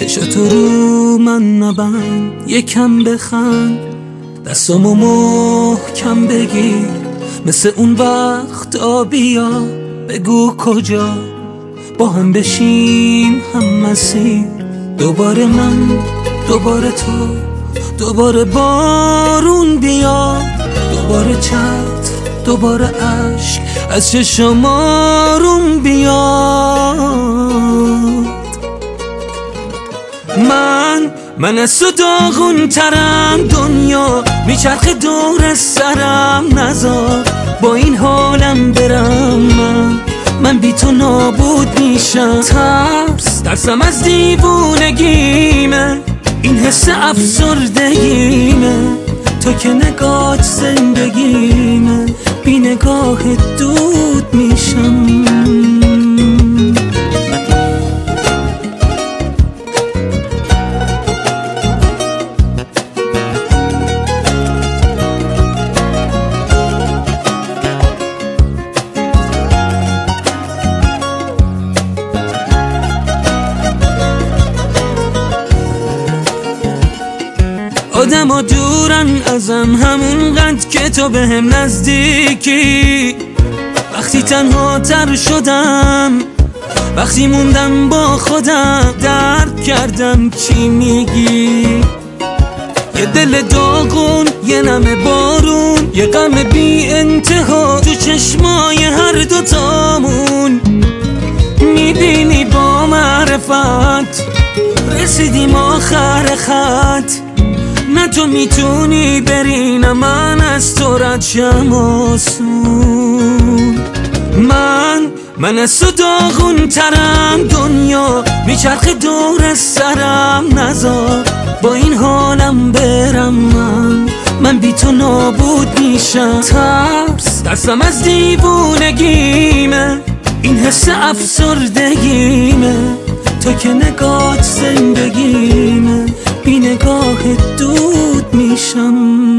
چشاتو رو من نبند، یکم بخند، دستامو محکم بگیر، مثل اون وقت بیا بگو کجا با هم بشیم هم مسیر. دوباره من، دوباره تو، دوباره بارون بیا، دوباره چتر، دوباره عشق از چشم آروم بیاد. من از تو داغون ترم، دنیا میچرخه دور سرم، نذار با این حالم برم. من بی تو نابود میشم، ترسم از دیوونگیمه، این حس افسردگیمه، تو که نگات زندگیمه، بی نگاهت دود میشم. آدم ها دورن ازم همونقدر که تو بهم نزدیکی. وقتی تنها تر شدم، وقتی موندم با خودم، درک کردم چی میگی. یه دل داغون، یه نم بارون، یه غم بی انتها تو چشمای هر دوتامون. میبینی با معرفت رسیدیم آخر خط، نه تو میتونی بری نه من از تو رد شم آسون. من از تو داغون ترم، دنیا میچرخه دور سرم، نذار با این حالم برم. من بی تو نابود میشم، ترسم از دیوونگیمه، این حس افسردگیمه، تو که نگات زندگیمه، بی نگاهت دود میشم.